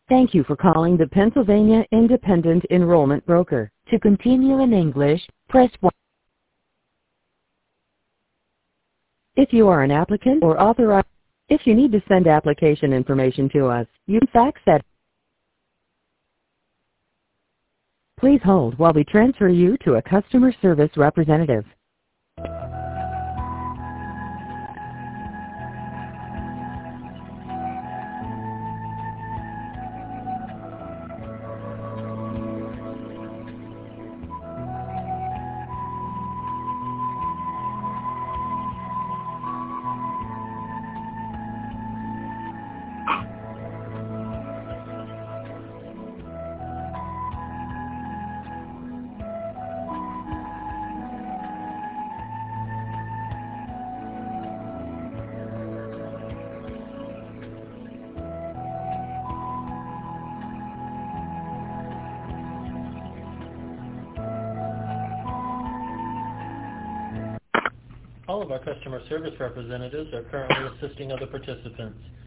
Thank you for calling the Pennsylvania Independent Enrollment Broker. To continue in English, press 1. If you are an applicant or authorized, if you need to send application information to us, you can fax that. Please hold while we transfer you to a customer service representative. All of our customer service representatives are currently assisting other participants.